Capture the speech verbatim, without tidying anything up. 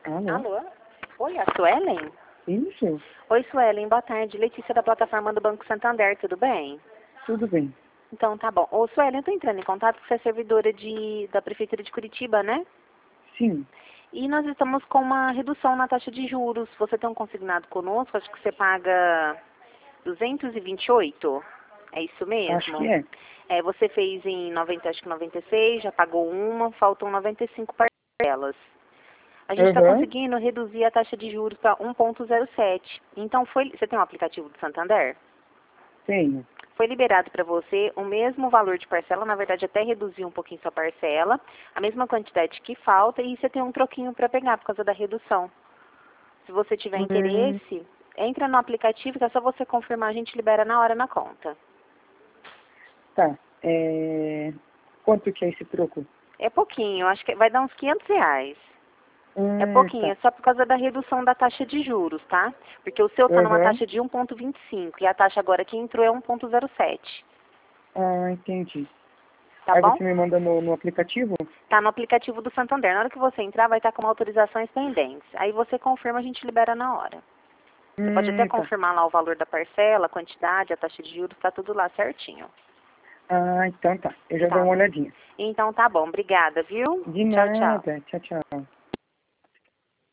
Alô? Alô? Oi, a Suelen? Isso, Oi, Suelen, boa tarde. Letícia da plataforma do Banco Santander, tudo bem? tudo bem. Então, tá bom. Ô, Suelen, eu tô entrando em contato porque você é servidora de, da Prefeitura de Curitiba, né? Sim, E nós estamos com uma redução na taxa de juros. Você tem um consignado conosco, acho que você paga duzentos e vinte e oito. É isso mesmo? acho que é. É, você fez em noventa, acho que noventa e seis, já pagou uma, faltam noventa e cinco parcelas. A gente está Aham, conseguindo reduzir a taxa de juros para um ponto zero sete. Então, foi, você tem um aplicativo do Santander? tenho. Foi liberado para você o mesmo valor de parcela, na verdade até reduziu um pouquinho sua parcela, a mesma quantidade que falta e você tem um troquinho para pegar por causa da redução. Se você tiver Hum, interesse, entra no aplicativo que é só você confirmar, a gente libera na hora na conta. tá. É... Quanto que é esse troco? É pouquinho, acho que vai dar uns quinhentos reais. É Hum, pouquinho, tá. é só por causa da redução da taxa de juros, tá? Porque o seu está numa Aham. taxa de um ponto vinte e cinco e a taxa agora que entrou é um ponto zero sete. Ah, entendi. Tá Aí bom? você me manda no, no aplicativo? Tá no aplicativo do Santander. Na hora que você entrar, vai estar com autorizações pendentes. Aí você confirma, a gente libera na hora. Você pode até Hum, tá. confirmar lá o valor da parcela, a quantidade, a taxa de juros, tá tudo lá certinho. Ah, então tá. Eu já dou Tá? uma olhadinha. Então tá bom. Obrigada, viu? De Tchau, tchau. nada. Tchau, tchau.